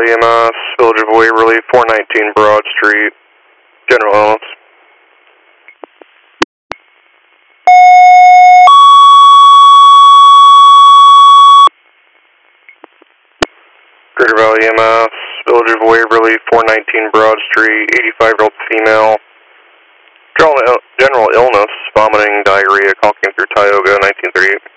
Valley EMS, Village of Waverly, 419 Broad Street, general illness. Greater Valley EMS, Village of Waverly, 419 Broad Street, 85-year-old female. General illness, vomiting, diarrhea, call came through Tioga, 1938.